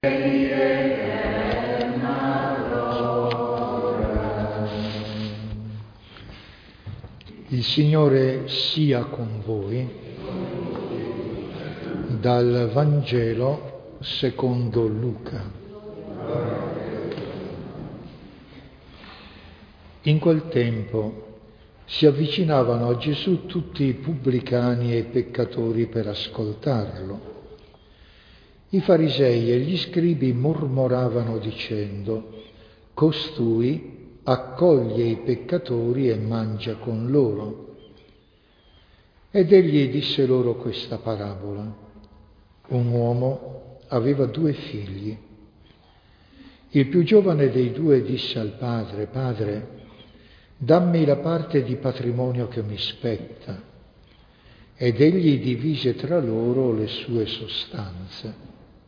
Il Signore sia con voi. Dal Vangelo secondo Luca. In quel tempo si avvicinavano a Gesù tutti i pubblicani e i peccatori per ascoltarlo. I farisei e gli scribi mormoravano dicendo: «Costui accoglie i peccatori e mangia con loro». Ed egli disse loro questa parabola. Un uomo aveva 2 figli. Il più giovane dei 2 disse al padre: «Padre, dammi la parte di patrimonio che mi spetta». Ed egli divise tra loro le sue sostanze.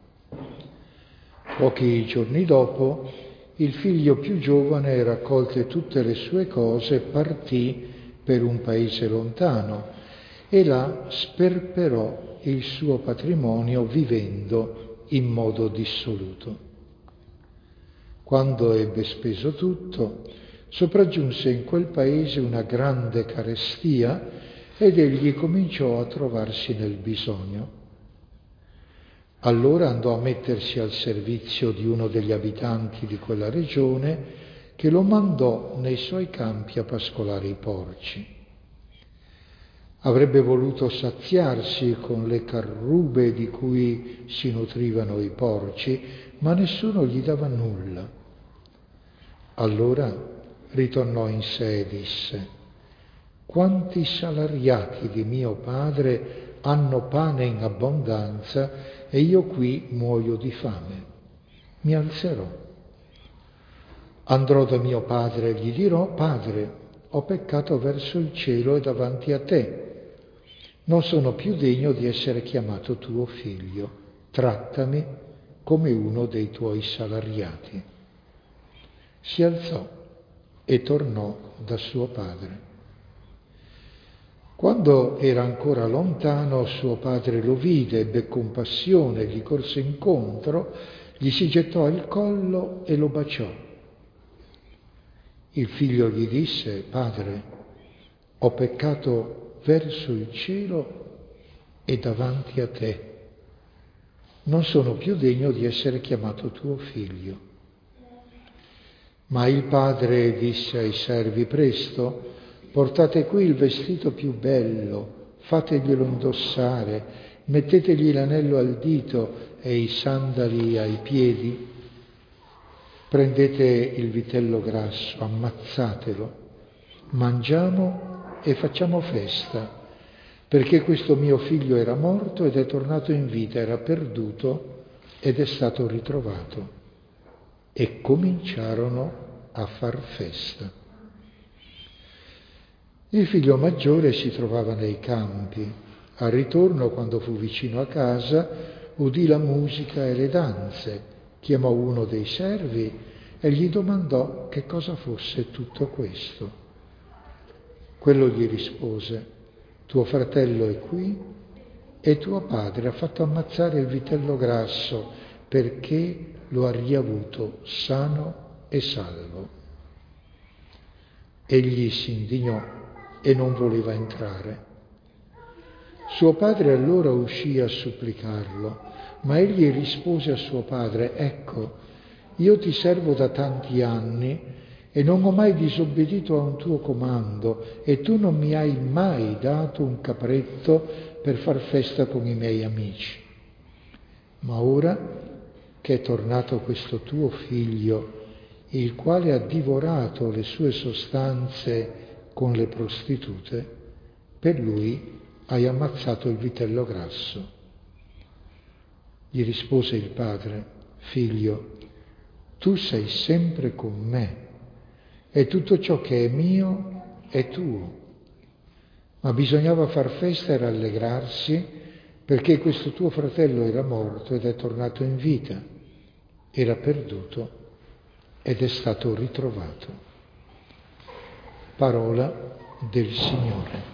Pochi giorni dopo, il figlio più giovane, raccolte tutte le sue cose, partì per un paese lontano e là sperperò il suo patrimonio vivendo in modo dissoluto. Quando ebbe speso tutto, sopraggiunse in quel paese una grande carestia ed egli cominciò a trovarsi nel bisogno. Allora andò a mettersi al servizio di uno degli abitanti di quella regione, che lo mandò nei suoi campi a pascolare i porci. Avrebbe voluto saziarsi con le carrube di cui si nutrivano i porci, ma nessuno gli dava nulla. Allora ritornò in sé e disse: «Quanti salariati di mio padre hanno pane in abbondanza e io qui muoio di fame. Mi alzerò. Andrò da mio padre e gli dirò: Padre, ho peccato verso il cielo e davanti a te. Non sono più degno di essere chiamato tuo figlio. Trattami come uno dei tuoi salariati». Si alzò e tornò da suo padre. Quando era ancora lontano, suo padre lo vide, ebbe compassione, gli corse incontro, gli si gettò al collo e lo baciò. Il figlio gli disse: «Padre, ho peccato verso il cielo e davanti a te. Non sono più degno di essere chiamato tuo figlio». Ma il padre disse ai servi: «Presto, portate qui il vestito più bello, fateglielo indossare, mettetegli l'anello al dito e i sandali ai piedi. Prendete il vitello grasso, ammazzatelo, mangiamo e facciamo festa, perché questo mio figlio era morto ed è tornato in vita, era perduto ed è stato ritrovato». E cominciarono a far festa. Il figlio maggiore si trovava nei campi. Al ritorno, quando fu vicino a casa, udì la musica e le danze. Chiamò uno dei servi e gli domandò che cosa fosse tutto questo. Quello gli rispose: «Tuo fratello è qui e tuo padre ha fatto ammazzare il vitello grasso perché lo ha riavuto sano e salvo». Egli si indignò e non voleva entrare. Suo padre allora uscì a supplicarlo, ma egli rispose a suo padre: «Ecco, io ti servo da tanti anni e non ho mai disobbedito a un tuo comando, e tu non mi hai mai dato un capretto per far festa con i miei amici. Ma ora che è tornato questo tuo figlio, il quale ha divorato le sue sostanze con le prostitute, per lui hai ammazzato il vitello grasso». Gli rispose il padre: «Figlio, tu sei sempre con me e tutto ciò che è mio è tuo. Ma bisognava far festa e rallegrarsi, perché questo tuo fratello era morto ed è tornato in vita, era perduto ed è stato ritrovato». Parola del Signore.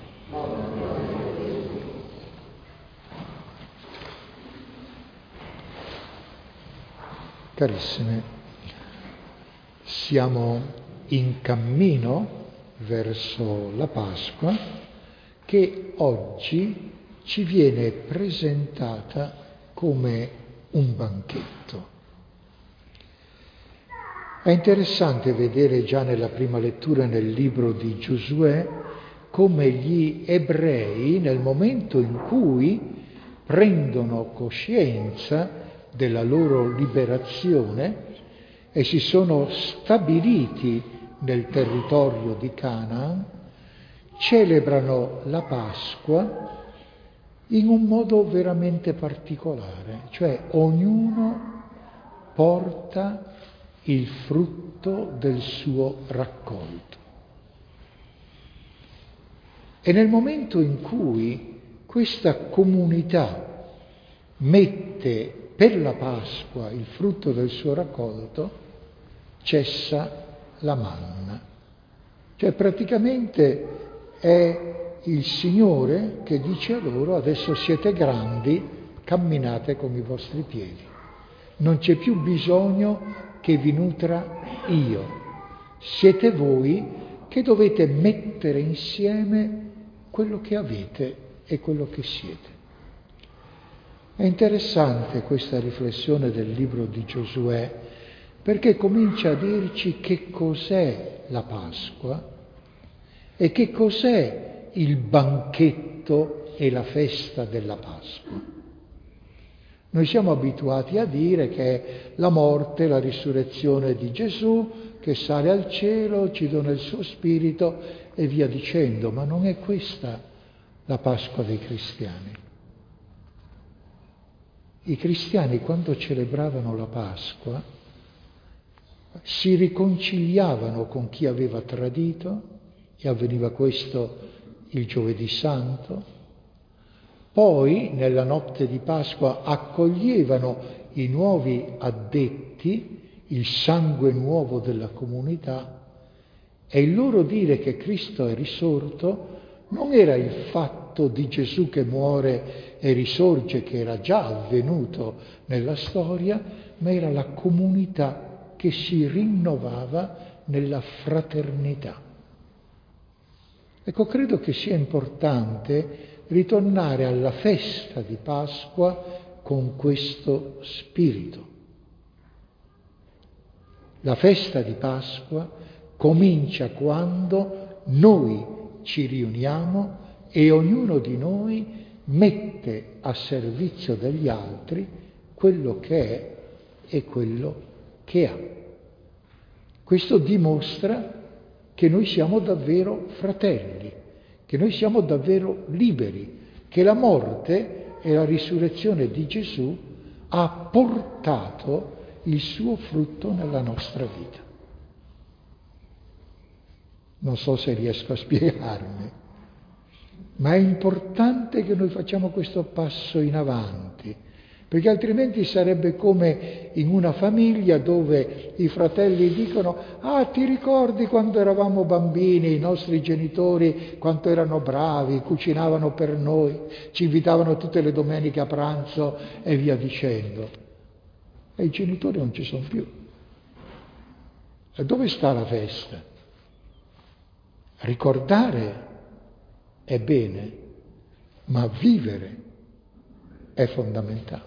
Carissime, siamo in cammino verso la Pasqua che oggi ci viene presentata come un banchetto. È interessante vedere già nella prima lettura nel libro di Giosuè come gli ebrei, nel momento in cui prendono coscienza della loro liberazione e si sono stabiliti nel territorio di Canaan, celebrano la Pasqua in un modo veramente particolare, cioè ognuno porta il frutto del suo raccolto. E nel momento in cui questa comunità mette per la Pasqua il frutto del suo raccolto, cessa la manna. Cioè praticamente è il Signore che dice a loro: adesso siete grandi, camminate con i vostri piedi. Non c'è più bisogno che vi nutra io. Siete voi che dovete mettere insieme quello che avete e quello che siete. È interessante questa riflessione del libro di Giosuè, perché comincia a dirci che cos'è la Pasqua e che cos'è il banchetto e la festa della Pasqua. Noi siamo abituati a dire che è la morte, la risurrezione di Gesù, che sale al cielo, ci dona il suo spirito e via dicendo, ma non è questa la Pasqua dei cristiani. I cristiani, quando celebravano la Pasqua, si riconciliavano con chi aveva tradito, e avveniva questo il Giovedì Santo. Poi, nella notte di Pasqua, accoglievano i nuovi addetti, il sangue nuovo della comunità, e il loro dire che Cristo è risorto non era il fatto di Gesù che muore e risorge, che era già avvenuto nella storia, ma era la comunità che si rinnovava nella fraternità. Ecco, credo che sia importante ritornare alla festa di Pasqua con questo spirito. La festa di Pasqua comincia quando noi ci riuniamo e ognuno di noi mette a servizio degli altri quello che è e quello che ha. Questo dimostra che noi siamo davvero fratelli, che noi siamo davvero liberi, che la morte e la risurrezione di Gesù ha portato il suo frutto nella nostra vita. Non so se riesco a spiegarmi, ma è importante che noi facciamo questo passo in avanti, perché altrimenti sarebbe come in una famiglia dove i fratelli dicono: ah, ti ricordi quando eravamo bambini, i nostri genitori quanto erano bravi, cucinavano per noi, ci invitavano tutte le domeniche a pranzo e via dicendo. E i genitori non ci sono più. E dove sta la festa? Ricordare è bene, ma vivere è fondamentale.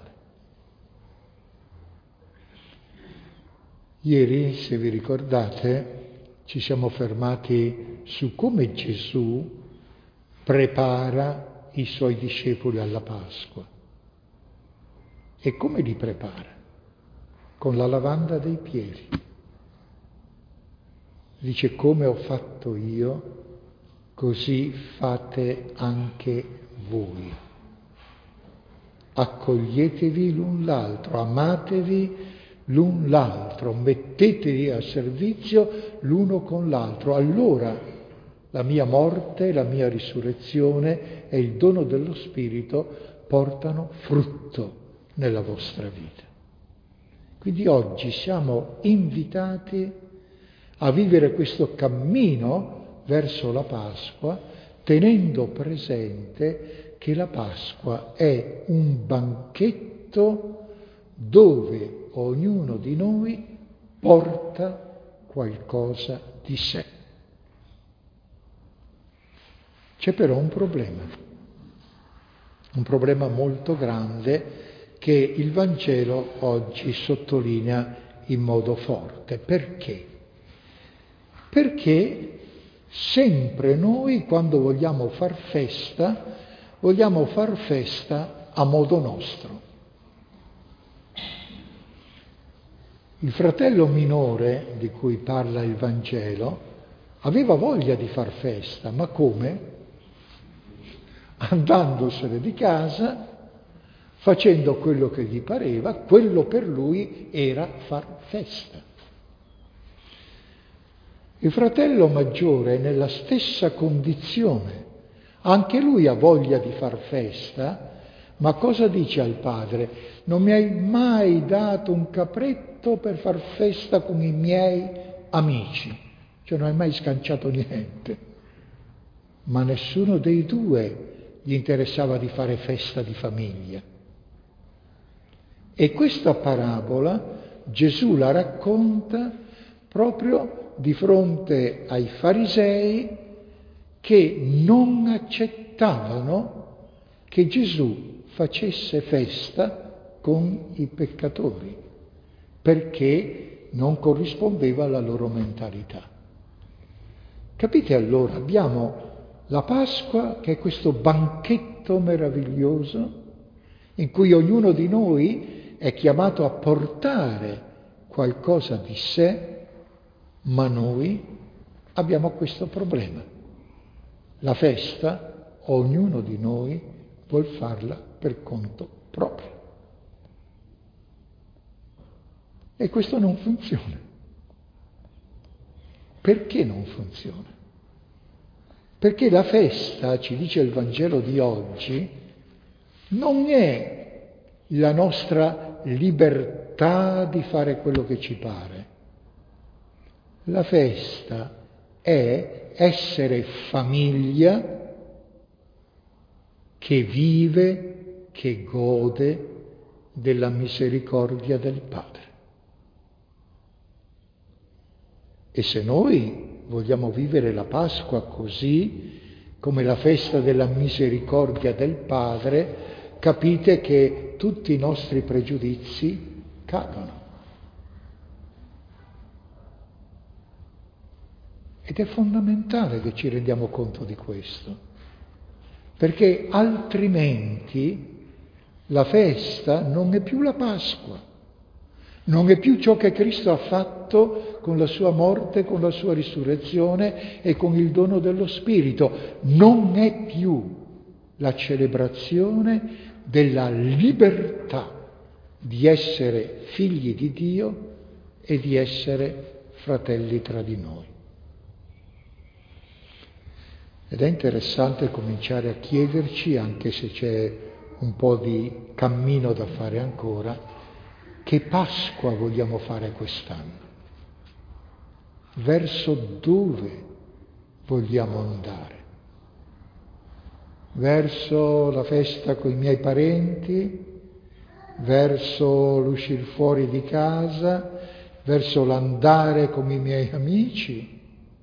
Ieri, se vi ricordate, ci siamo fermati su come Gesù prepara i suoi discepoli alla Pasqua. E come li prepara? Con la lavanda dei piedi. Dice: come ho fatto io, così fate anche voi. Accoglietevi l'un l'altro, amatevi l'un l'altro, mettetevi a servizio l'uno con l'altro. Allora la mia morte, la mia risurrezione e il dono dello Spirito portano frutto nella vostra vita. Quindi oggi siamo invitati a vivere questo cammino verso la Pasqua, tenendo presente che la Pasqua è un banchetto dove ognuno di noi porta qualcosa di sé. C'è però un problema molto grande che il Vangelo oggi sottolinea in modo forte. Perché? Perché sempre noi, quando vogliamo far festa a modo nostro. Il fratello minore, di cui parla il Vangelo, aveva voglia di far festa, ma come? Andandosene di casa, facendo quello che gli pareva, quello per lui era far festa. Il fratello maggiore è nella stessa condizione, anche lui ha voglia di far festa, ma cosa dice al padre? Non mi hai mai dato un capretto per far festa con i miei amici, cioè non hai mai scanciato niente, ma nessuno dei due gli interessava di fare festa di famiglia. E questa parabola Gesù la racconta proprio di fronte ai farisei che non accettavano che Gesù facesse festa con i peccatori, perché non corrispondeva alla loro mentalità. Capite allora? Abbiamo la Pasqua, che è questo banchetto meraviglioso in cui ognuno di noi è chiamato a portare qualcosa di sé, ma noi abbiamo questo problema. La festa, ognuno di noi vuol farla per conto proprio. E questo non funziona. Perché non funziona? Perché la festa, ci dice il Vangelo di oggi, non è la nostra libertà di fare quello che ci pare. La festa è essere famiglia che vive, che gode della misericordia del Padre. E se noi vogliamo vivere la Pasqua così, come la festa della misericordia del Padre, capite che tutti i nostri pregiudizi cadono. Ed è fondamentale che ci rendiamo conto di questo, perché altrimenti la festa non è più la Pasqua, non è più ciò che Cristo ha fatto con la sua morte, con la sua risurrezione e con il dono dello Spirito. Non è più la celebrazione della libertà di essere figli di Dio e di essere fratelli tra di noi. Ed è interessante cominciare a chiederci, anche se c'è un po' di cammino da fare ancora, che Pasqua vogliamo fare quest'anno? Verso dove vogliamo andare? Verso la festa con i miei parenti? Verso l'uscire fuori di casa? Verso l'andare con i miei amici?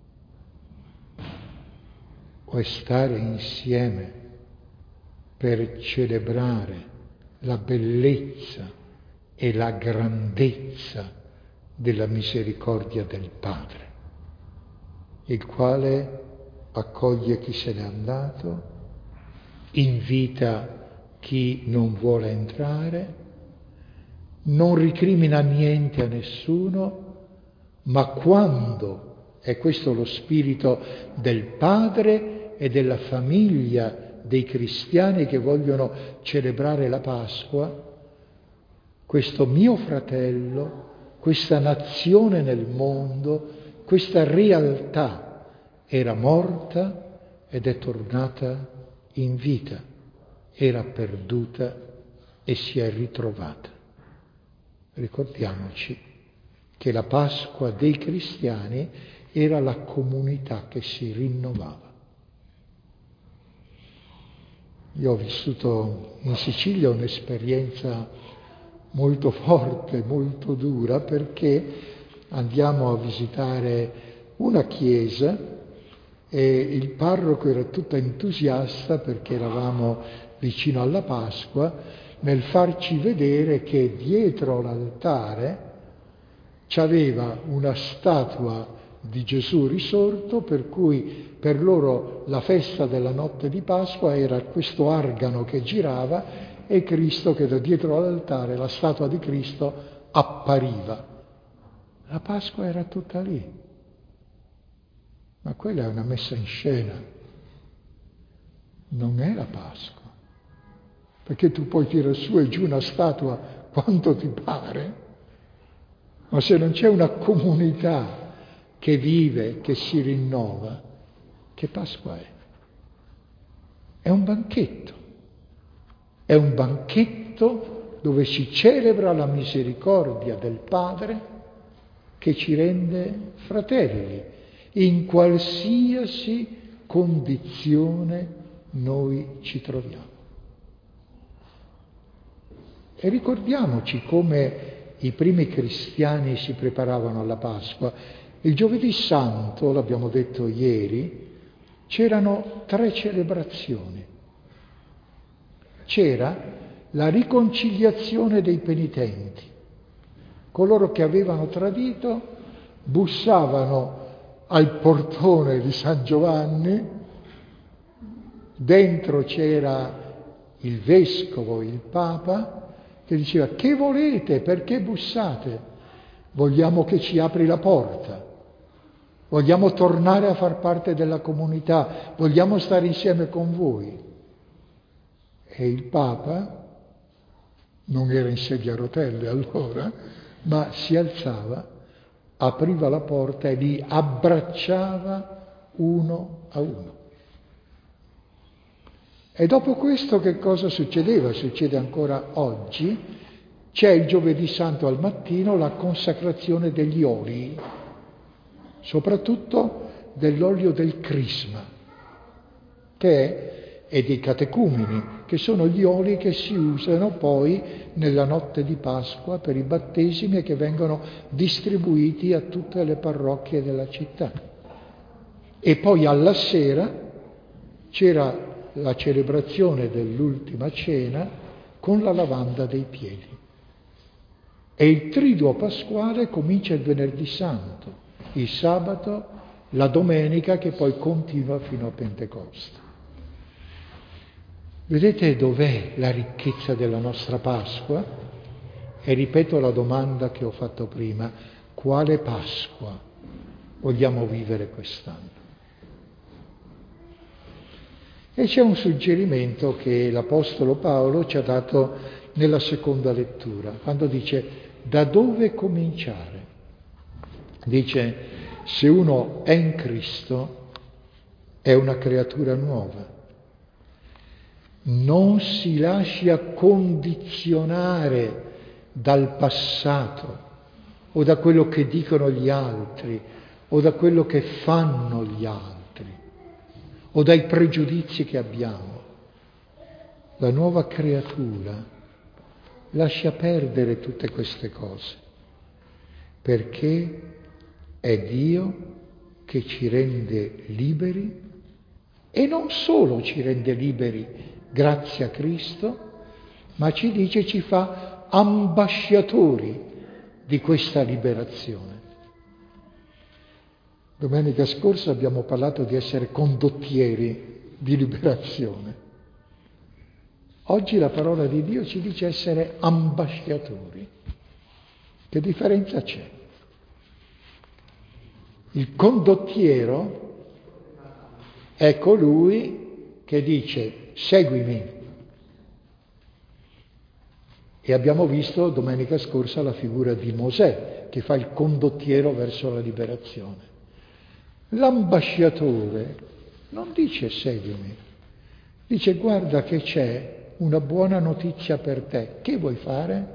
O è stare insieme per celebrare la bellezza e la grandezza della misericordia del Padre, il quale accoglie chi se n'è andato, invita chi non vuole entrare, non ricrimina niente a nessuno, ma quando è questo lo spirito del Padre e della famiglia dei cristiani che vogliono celebrare la Pasqua, questo mio fratello, questa nazione nel mondo, questa realtà era morta ed è tornata in vita, era perduta e si è ritrovata. Ricordiamoci che la Pasqua dei cristiani era la comunità che si rinnovava. Io ho vissuto in Sicilia un'esperienza molto forte, molto dura, perché andiamo a visitare una chiesa e il parroco era tutto entusiasta perché eravamo vicino alla Pasqua, nel farci vedere che dietro l'altare c'aveva una statua di Gesù risorto, per cui per loro la festa della notte di Pasqua era questo argano che girava e Cristo che da dietro all'altare, la statua di Cristo, appariva. La Pasqua era tutta lì. Ma quella è una messa in scena, non è la Pasqua. Perché tu puoi tirare su e giù una statua quanto ti pare, ma se non c'è una comunità che vive, che si rinnova, che Pasqua è? È un banchetto. È un banchetto dove si celebra la misericordia del Padre che ci rende fratelli, in qualsiasi condizione noi ci troviamo. E ricordiamoci come i primi cristiani si preparavano alla Pasqua. Il Giovedì Santo, l'abbiamo detto ieri, c'erano 3 celebrazioni. C'era la riconciliazione dei penitenti. Coloro che avevano tradito bussavano al portone di San Giovanni, dentro c'era il vescovo, il papa, che diceva: che volete? Perché bussate? Vogliamo che ci apri la porta, vogliamo tornare a far parte della comunità, vogliamo stare insieme con voi. E il Papa non era in sedia a rotelle allora, ma si alzava, apriva la porta e li abbracciava uno a uno. E dopo questo che cosa succedeva? Succede ancora oggi. C'è il Giovedì Santo al mattino la consacrazione degli oli, soprattutto dell'olio del crisma, e dei catecumeni, che sono gli oli che si usano poi nella notte di Pasqua per i battesimi e che vengono distribuiti a tutte le parrocchie della città. E poi alla sera c'era la celebrazione dell'ultima cena con la lavanda dei piedi. E il triduo pasquale comincia il venerdì santo, il sabato, la domenica, che poi continua fino a Pentecoste. Vedete dov'è la ricchezza della nostra Pasqua? E ripeto la domanda che ho fatto prima: quale Pasqua vogliamo vivere quest'anno? E c'è un suggerimento che l'Apostolo Paolo ci ha dato nella seconda lettura, quando dice: da dove cominciare? Dice: se uno è in Cristo è una creatura nuova. Non si lascia condizionare dal passato o da quello che dicono gli altri o da quello che fanno gli altri o dai pregiudizi che abbiamo. La nuova creatura lascia perdere tutte queste cose, perché è Dio che ci rende liberi, e non solo ci rende liberi grazie a Cristo, ma ci dice, ci fa ambasciatori di questa liberazione. Domenica scorsa abbiamo parlato di essere condottieri di liberazione. Oggi la parola di Dio ci dice essere ambasciatori. Che differenza c'è? Il condottiero è colui che dice: seguimi. E abbiamo visto domenica scorsa la figura di Mosè, che fa il condottiero verso la liberazione. L'ambasciatore non dice seguimi, dice: guarda che c'è una buona notizia per te, che vuoi fare?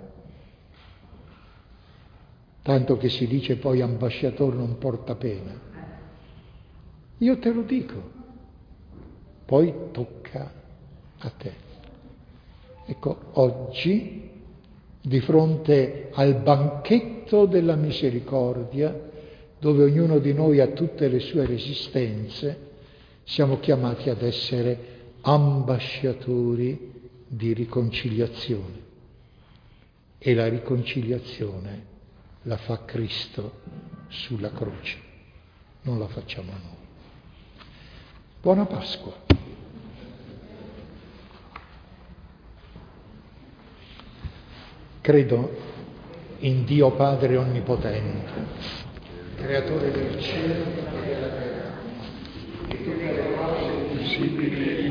Tanto che si dice poi ambasciatore non porta pena. Io te lo dico, poi tocca a te. Ecco, oggi di fronte al banchetto della misericordia, dove ognuno di noi ha tutte le sue resistenze, siamo chiamati ad essere ambasciatori di riconciliazione. E la riconciliazione la fa Cristo sulla croce, non la facciamo noi. Buona Pasqua. Credo in Dio Padre Onnipotente, creatore del cielo e della terra, e tutte le cose visibili